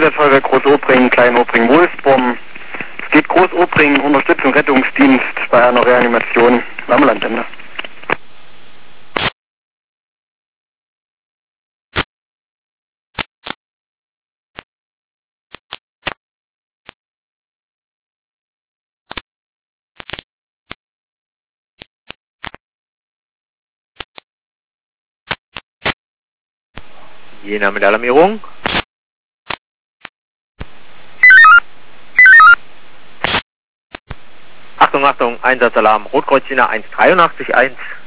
Einsatzfeuerwehr Groß-Obringen, Klein-Obringen-Wolfsburm. Es geht Groß-Obringen, Unterstützung, Rettungsdienst bei einer Reanimation am Ambulanzende. Je Name der Alarmierung. Achtung, Achtung, Einsatzalarm, Rotkreuz Jena 183-1.